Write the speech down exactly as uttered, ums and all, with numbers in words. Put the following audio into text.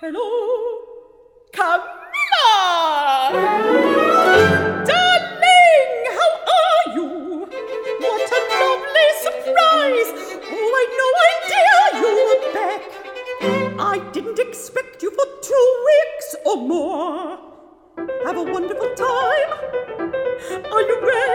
Hello, Camilla! Darling, how are you? What a lovely surprise! Oh, I had no idea you were back. I didn't expect you for two weeks or more. Have a wonderful time. Are you ready?